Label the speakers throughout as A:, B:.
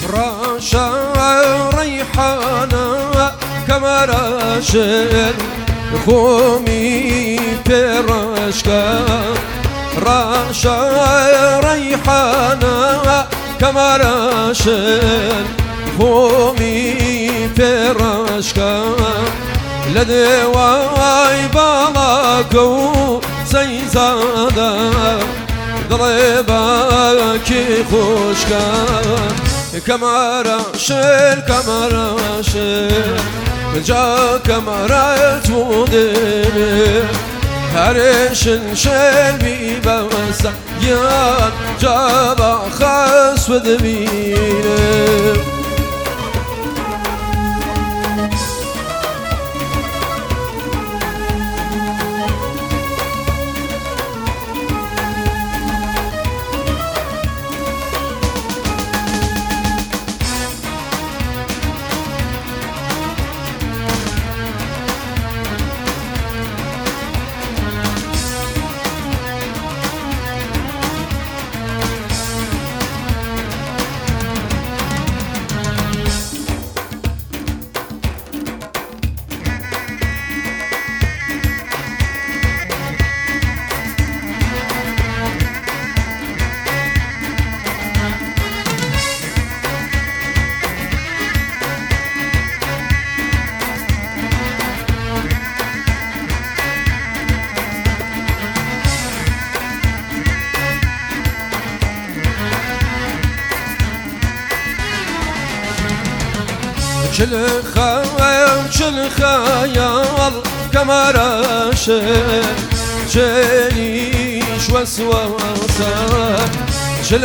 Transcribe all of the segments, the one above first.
A: راشا ريحانا كما راشل خومي برشكا راشا ريحانا كما راشل خومي برشكا لدي واي بالاكو سيزادا ضريباكي خوشكا كمراشل كمراشل جا كمرات وديني هرشن شل بي بوسع يا جابا خاص ودبيني شل خيال كما راشل جيش وسوسة شل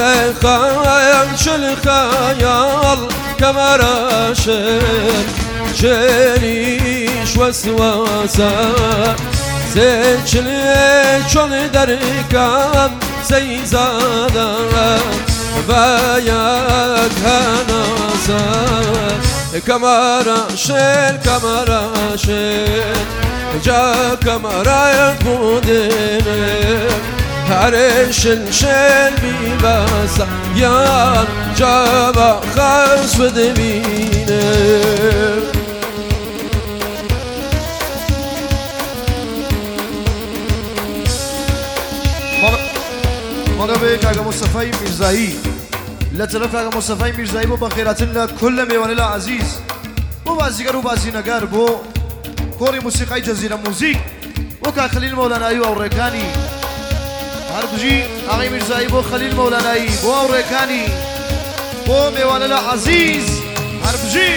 A: خيال كما راشل جيش وسوسة زيت شل دركان سيزادا بايك هناسا كمراشل كمراشل جا كمرات موديني هرشن شل بيباسا يان جابا خاص ودبيني
B: مالا بيك آقا مصطفى مرزایی لطرف آقا مصطفى مرزایی بو بخیراتنا کل میوانه عزیز بو بازیگر و بازینگر بو کوری موسیقی جزیره موزیک و که خلیل مولانایی و اورکانی هر بجی آقای مرزایی بو خلیل مولانایی بو اورکانی بو میوانه عزیز هر بجی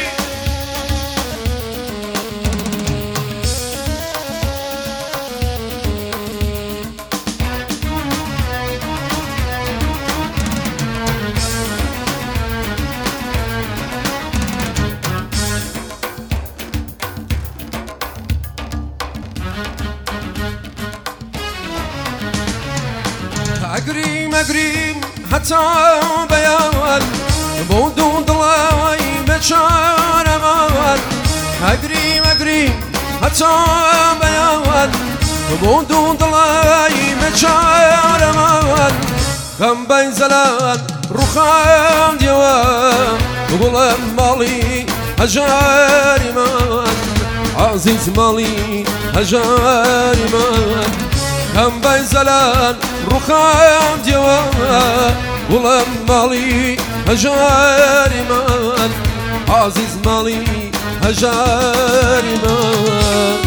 A: أقريم حتى بيان بودو ضلاي مشار أمان أقريم حتى بيان بودو ضلاي مشار أمان كم بين زلال رخام ديوان وقول مالي هجاري مان عزيز مالي هجاري مان كم بين زلال رخام ديوان ولم مالي هجاري مان عزيز مالي هجاري مان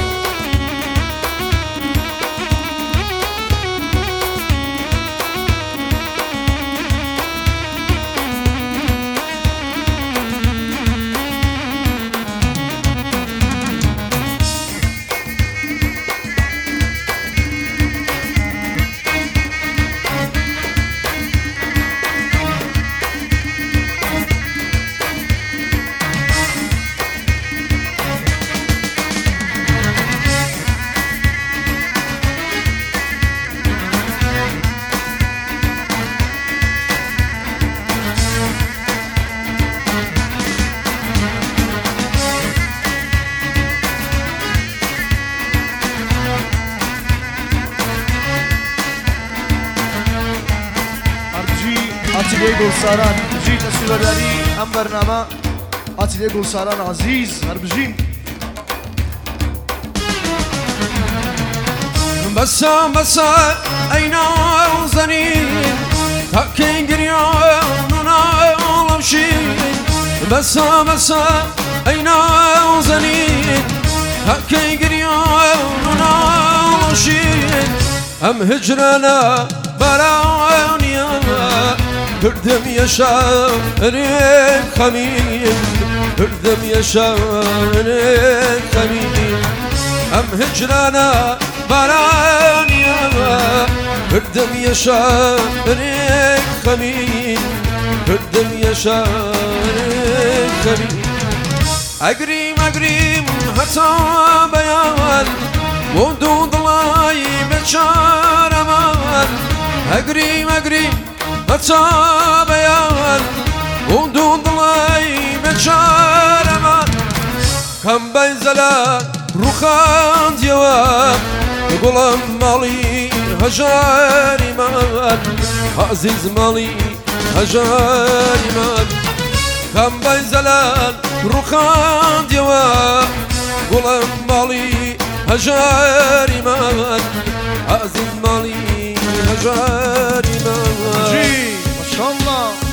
B: آتیلیه گلساران بجی تصویرداری ام برنامه آتیلیه گلساران عزیز هر بجین
A: بسا بسا اینا زنین تاکین گریان و نالمشین بسا بسا اینا زنین تاکین گریان و نالمشین ام هجرنا برانیا کردم یشارک خمین کردم یشارک خمین ام هجرنا برانیا کردم یشارک خمین کردم یشارک خمین اگریم حتا بیان ودو ضلای بچارمان اگریم حتا بیان ودو ضلای بچارمان کم بینزلا روخان دیوام گلم مالی هجاری من عزیز مالی هجاری من کم بینزلا روخان دیوام گلم مالی هجاری من عزیز مالی هجاری من
B: جی ماشاءالله